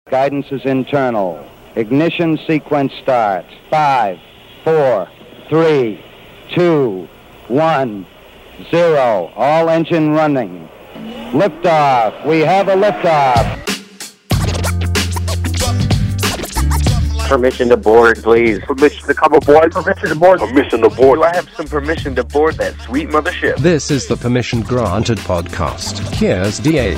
Guidance is internal. Ignition sequence starts. 5, 4, 3, 2, 1, 0. All engine running. Liftoff. We have a liftoff. Permission to board, please. Permission to come aboard. Permission to board. Permission to board. Do I have some permission to board that sweet mothership? This is the Permission Granted podcast. Here's DA.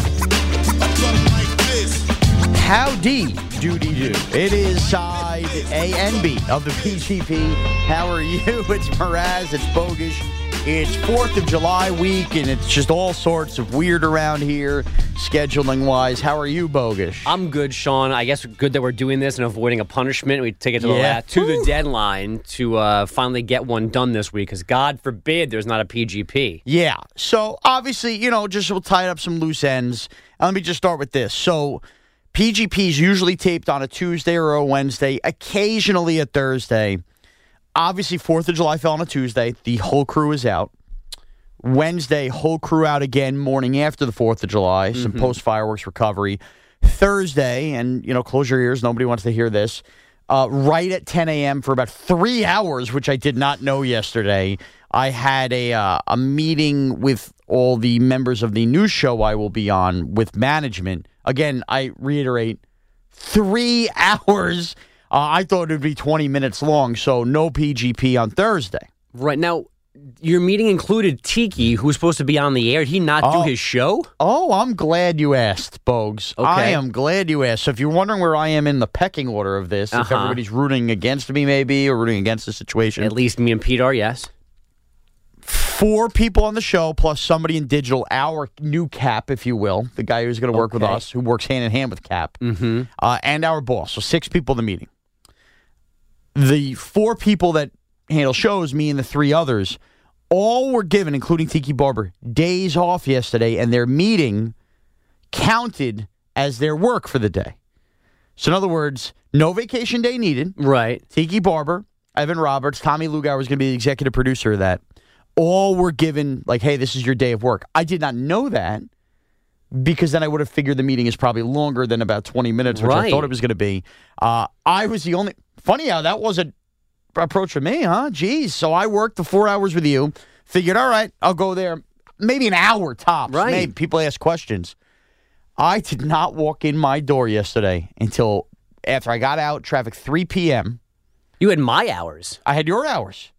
Howdy, doody-doo. It is side A and B of the PGP. How are you? It's Mraz, it's Bogish. It's 4th of July week, and it's just all sorts of weird around here, scheduling-wise. How are you, Bogish? I'm good, Sean. I guess good that we're doing this and avoiding a punishment. We take it to the deadline to finally get one done this week, because God forbid there's not a PGP. Yeah. So, obviously, just we'll tie up some loose ends. Let me just start with this. So, PGP is usually taped on a Tuesday or a Wednesday, occasionally a Thursday. Obviously, 4th of July fell on a Tuesday. The whole crew is out. Wednesday, whole crew out again, morning after the 4th of July. Some post-fireworks recovery. Thursday, and, close your ears. Nobody wants to hear this. Right at 10 a.m. for about 3 hours, which I did not know yesterday. I had a meeting with all the members of the news show I will be on with management. Again, I reiterate, 3 hours. I thought it would be 20 minutes long, so no PGP on Thursday. Right. Now, your meeting included Tiki, who was supposed to be on the air. Did he not do his show? Oh, I'm glad you asked, Bogues. Okay. I am glad you asked. So if you're wondering where I am in the pecking order of this, if everybody's rooting against me maybe or rooting against the situation. At least me and Pete are, yes. 4 people on the show, plus somebody in digital, our new Cap, if you will, the guy who's going to work with us, who works hand-in-hand with Cap, and our boss. So 6 people in the meeting. The 4 people that handle shows, me and the 3 others, all were given, including Tiki Barber, days off yesterday, and their meeting counted as their work for the day. So in other words, no vacation day needed. Right. Tiki Barber, Evan Roberts, Tommy Lugauer was going to be the executive producer of that. All were given, like, hey, this is your day of work. I did not know that because then I would have figured the meeting is probably longer than about 20 minutes, which I thought it was going to be. I was the only... Funny how that wasn't approach for me, huh? Jeez. So I worked the 4 hours with you, figured, all right, I'll go there maybe an hour tops. Right. Maybe people ask questions. I did not walk in my door yesterday until after I got out, traffic 3 p.m. You had my hours. I had your hours.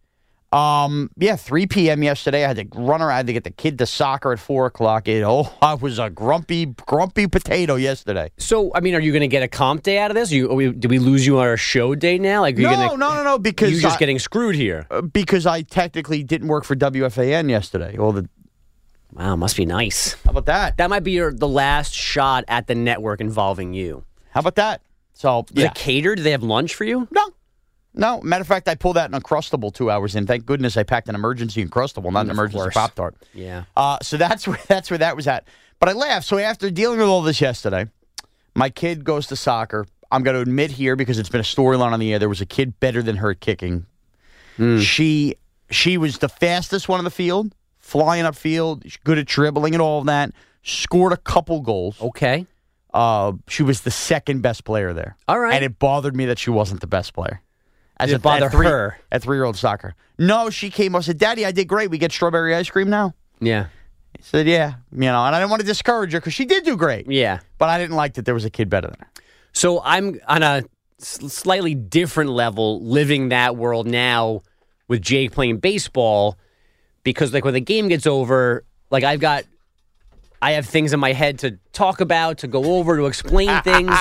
3 p.m. yesterday. I had to run around. I had to get the kid to soccer at 4 o'clock. I was a grumpy potato yesterday. So, are you going to get a comp day out of this? Did we lose you on our show day now? No, because you're just getting screwed here. Because I technically didn't work for WFAN yesterday. Wow, must be nice. How about that? That might be the last shot at the network involving you. How about that? So, Is it catered? Do they have lunch for you? No. Matter of fact, I pulled out an Uncrustable 2 hours in. Thank goodness I packed an emergency Uncrustable, not an emergency Pop-Tart. Yeah. So that's where that was at. But I laughed. So after dealing with all this yesterday, my kid goes to soccer. I'm going to admit here, because it's been a storyline on the air, there was a kid better than her at kicking. She was the fastest one on the field, flying upfield, good at dribbling and all of that, scored a couple goals. Okay. She was the second best player there. All right. And it bothered me that she wasn't the best player. Did it bother her? At 3-year-old soccer. No, she came up and said, Daddy, I did great. We get strawberry ice cream now. Yeah. He said, yeah. And I didn't want to discourage her because she did do great. Yeah. But I didn't like that there was a kid better than her. So I'm on a slightly different level living that world now with Jake playing baseball, because when the game gets over, I have things in my head to talk about, to go over, to explain things.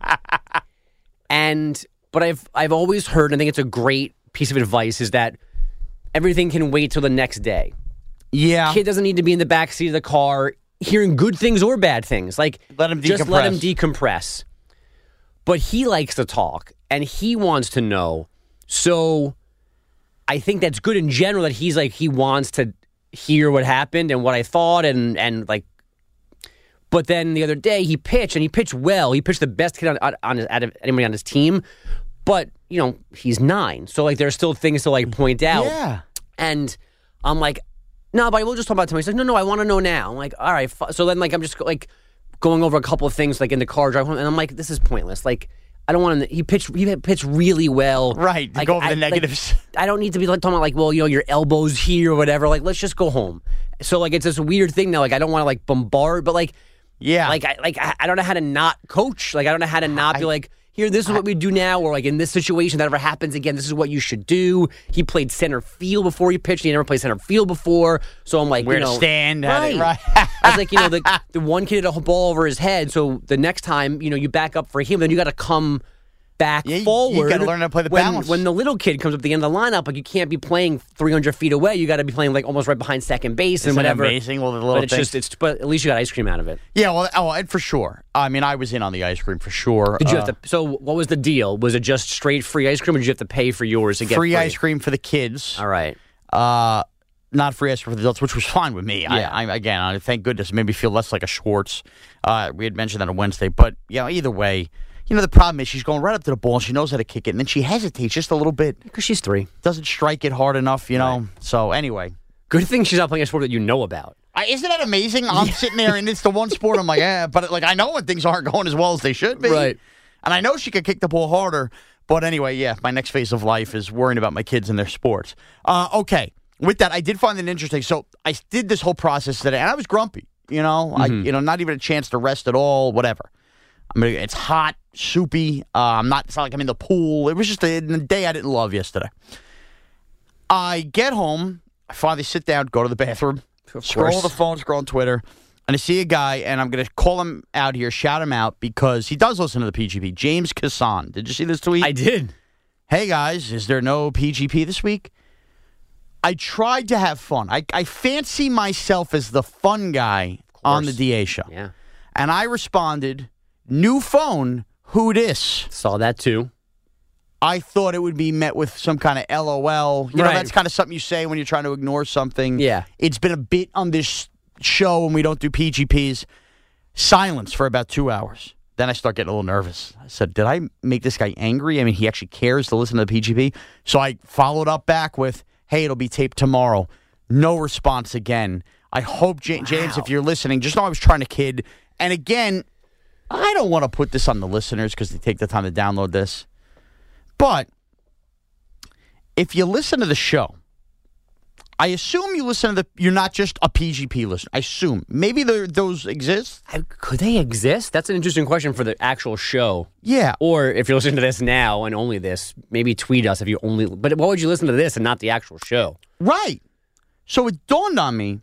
But I've always heard, and I think it's a great piece of advice, is that everything can wait till the next day. Yeah. Kid doesn't need to be in the backseat of the car hearing good things or bad things. Let him decompress. Just let him decompress. But he likes to talk, and he wants to know. So I think that's good in general, that he wants to hear what happened and what I thought, and But then the other day he pitched well. He pitched the best kid out of anybody on his team. But, he's 9. So, there's still things to, point out. Yeah. And I'm like, no, but we'll just talk about it tomorrow. He's like, no, I want to know now. I'm like, all right. So then, I'm just, going over a couple of things like in the car drive home, and I'm like, this is pointless. Like, I don't want to. He pitched really well. Right. To Like, go over the negatives. I don't need to be like talking about like, well, your elbows here or whatever. Like, let's just go home. So like, it's this weird thing now. Like, I don't want to like bombard, but like, yeah. I don't know how to not coach. Like, I don't know how to not be like, here, this is what we do now, or like in this situation, that ever happens again, this is what you should do. He played center field before he pitched. He never played center field before. So I'm like, where to stand. right. I was like, the one kid hit a ball over his head. So the next time, you back up for him, then you got to come back forward. You got to learn how to play the balance. When the little kid comes up at the end of the lineup, like you can't be playing 300 feet away. You got to be playing like almost right behind second base and Isn't whatever. It amazing? Well, the little but it's things. just but at least you got ice cream out of it. Yeah, well, for sure. I mean, I was in on the ice cream for sure. Did you have to? So what was the deal? Was it just straight free ice cream, or did you have to pay for yours to get free ice cream for the kids? All right. Not free ice cream for the adults, which was fine with me. Yeah. I thank goodness, it made me feel less like a Schwartz. We had mentioned that on Wednesday, but either way. The problem is she's going right up to the ball. She knows how to kick it, and then she hesitates just a little bit. Because she's 3. Doesn't strike it hard enough, Right. So anyway. Good thing she's not playing a sport that you know about. Isn't that amazing? I'm sitting there, and it's the one sport I'm like, but like I know when things aren't going as well as they should be. Right. And I know she could kick the ball harder. But anyway, my next phase of life is worrying about my kids and their sports. Okay. With that, I did find it interesting. So I did this whole process today, and I was grumpy. Not even a chance to rest at all, whatever. It's hot, soupy. It's not like I'm in the pool. It was just a day I didn't love yesterday. I get home. I finally sit down, go to the bathroom, scroll the phone, scroll on Twitter, and I see a guy, and I'm going to call him out here, shout him out, because he does listen to the PGP. James Kassan. Did you see this tweet? I did. Hey, guys, is there no PGP this week? I tried to have fun. I fancy myself as the fun guy on the DA show. Yeah. And I responded, new phone, who dis? Saw that too. I thought it would be met with some kind of LOL. You know, that's kind of something you say when you're trying to ignore something. Yeah. It's been a bit on this show when we don't do PGPs. Silence for about 2 hours. Then I start getting a little nervous. I said, did I make this guy angry? I mean, he actually cares to listen to the PGP. So I followed up back with, hey, it'll be taped tomorrow. No response again. I hope, James, if you're listening, just know I was trying to kid. And again, I don't want to put this on the listeners because they take the time to download this. But if you listen to the show, I assume you listen to you're not just a PGP listener. I assume. Maybe those exist. Could they exist? That's an interesting question for the actual show. Yeah. Or if you're listening to this now and only this, maybe tweet us if you only. But why would you listen to this and not the actual show? Right. So it dawned on me,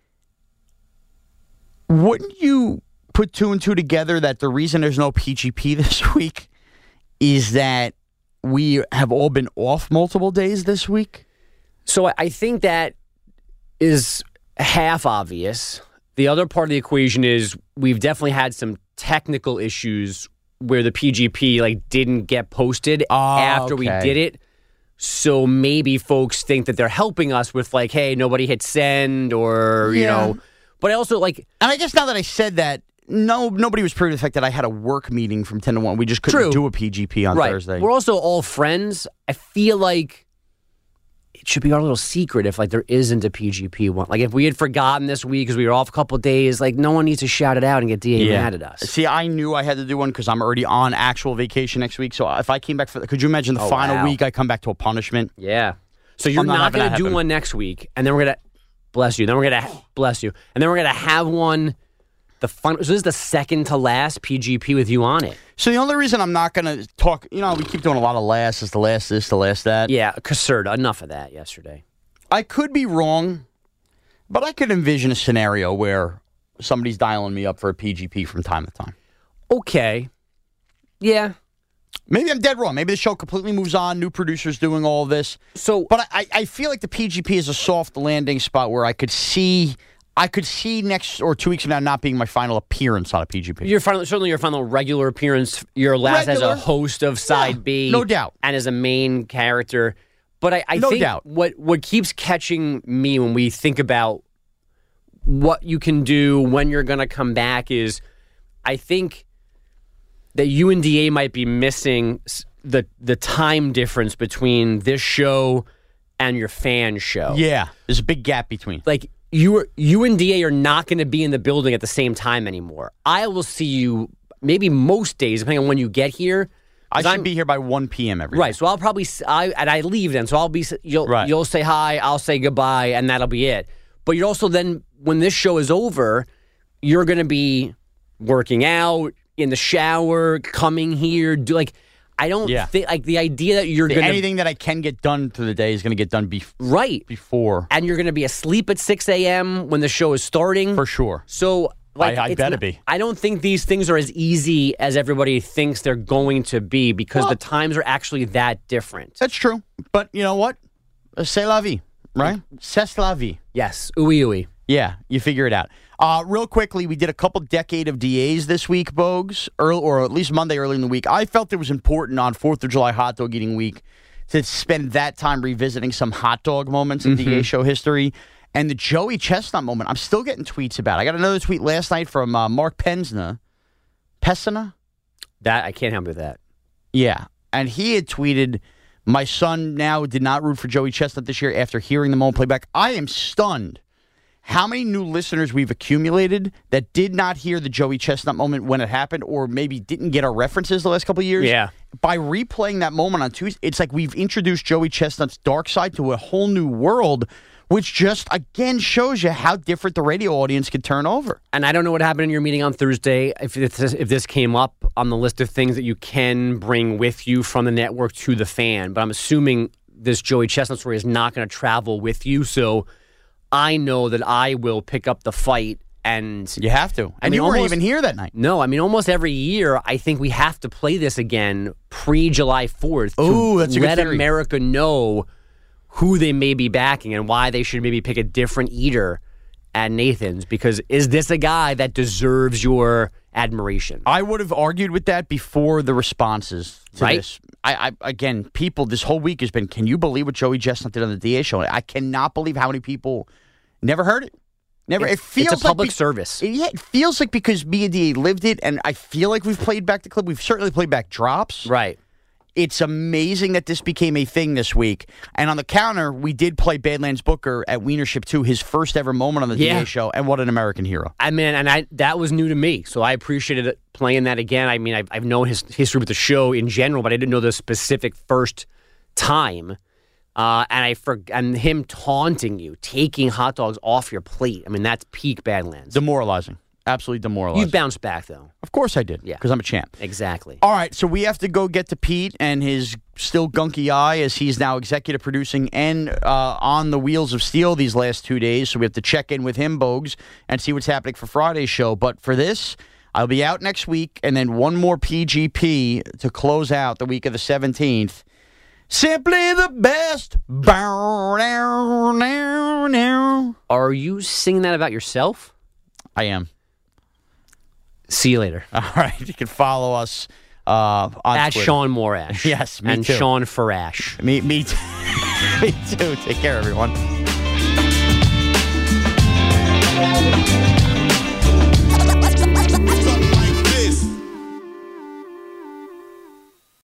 wouldn't you put 2 and 2 together that the reason there's no PGP this week is that we have all been off multiple days this week? So I think that is half obvious. The other part of the equation is we've definitely had some technical issues where the PGP didn't get posted after we did it. So maybe folks think that they're helping us with hey, nobody hit send or, you know. But I also And I guess now that I said that, nobody was privy to the fact that I had a work meeting from 10 to 1. We just couldn't do a PGP on Thursday. We're also all friends. I feel like it should be our little secret if there isn't a PGP one. If we had forgotten this week because we were off a couple of days, no one needs to shout it out and get DA mad at us. See, I knew I had to do one because I'm already on actual vacation next week. So if I came back could you imagine the final week I come back to a punishment? Yeah. So you're not going to do one next week, and then we're going to bless you. Then we're going to bless you, and then we're going to have one. So this is the second to last PGP with you on it. So the only reason I'm not going to talk, we keep doing a lot of last is the last this, the last that. Yeah, Caserta, enough of that yesterday. I could be wrong, but I could envision a scenario where somebody's dialing me up for a PGP from time to time. Okay. Yeah. Maybe I'm dead wrong. Maybe the show completely moves on. New producers doing all this. But I feel like the PGP is a soft landing spot where I could see next or 2 weeks from now not being my final appearance on a PGP. Certainly your final regular appearance, your last as a host of Side B. No doubt. And as a main character. But I think what keeps catching me when we think about what you can do when you're going to come back is I think that you and DA might be missing the time difference between this show and your fan show. Yeah. There's a big gap between. you and DA are not going to be in the building at the same time anymore. I will see you maybe most days, depending on when you get here. I should be here by 1 p.m. every Right, day. so I'll probably I leave then, so I'll be you'll say hi, I'll say goodbye, and that'll be it. But you're also then when this show is over, you're going to be working out in the shower, coming here, I don't think like the idea that you're going to anything that I can get done through the day is going to get done before, and you're going to be asleep at 6 a.m. when the show is starting for sure. So. I better be. I don't think these things are as easy as everybody thinks they're going to be because the times are actually that different. That's true. But you know what? C'est la vie, right? C'est la vie. Yes. Ooey ooey. Yeah, you figure it out. Real quickly, we did a couple decade of DAs this week, Bogues, or at least Monday early in the week. I felt it was important on 4th of July hot dog eating week to spend that time revisiting some hot dog moments in DA show history. And the Joey Chestnut moment, I'm still getting tweets about. I got another tweet last night from Mark Pessina. That I can't help with that. Yeah. And he had tweeted, my son now did not root for Joey Chestnut this year after hearing the moment playback. I am stunned how many new listeners we've accumulated that did not hear the Joey Chestnut moment when it happened or maybe didn't get our references the last couple of years. Yeah. By replaying that moment on Tuesday, it's like we've introduced Joey Chestnut's dark side to a whole new world, which just, again, shows you how different the radio audience could turn over. And I don't know what happened in your meeting on Thursday, if this came up on the list of things that you can bring with you from the network to the fan. But I'm assuming this Joey Chestnut story is not going to travel with you. So I know that I will pick up the fight. And you have to. And you weren't even here that night. No, I mean, almost every year, I think we have to play this again pre-July 4th that's a good let theory. America know who they may be backing and why they should maybe pick a different eater at Nathan's, because is this a guy that deserves your admiration? I would have argued with that before the responses to this. Again, people this whole week has been, can you believe what Joey Chestnut did on the DA show? I cannot believe how many people never heard it. Never. It feels it's a public service. It feels like because me and DA lived it, and I feel like we've played back the clip. We've certainly played back drops. Right. It's amazing that this became a thing this week. And on the counter, we did play Badlands Booker at Wienership 2, his first ever moment on the DA show, and what an American hero. I mean, and that was new to me, so I appreciated playing that again. I mean, I've known his history with the show in general, but I didn't know the specific first time. And him taunting you, taking hot dogs off your plate. I mean, that's peak Badlands. Demoralizing. Absolutely demoralizing. You bounced back, though. Of course I did, because I'm a champ. Exactly. All right, so we have to go get to Pete and his still gunky eye as he's now executive producing and on the Wheels of Steel these last 2 days. So we have to check in with him, Bogues, and see what's happening for Friday's show. But for this, I'll be out next week, and then one more PGP to close out the week of the 17th. Simply the best. Are you singing that about yourself? I am. See you later. All right. You can follow us on at Twitter. Sean Morash. Yes, me and too. Sean Farash. Me too. Me too. Take care, everyone.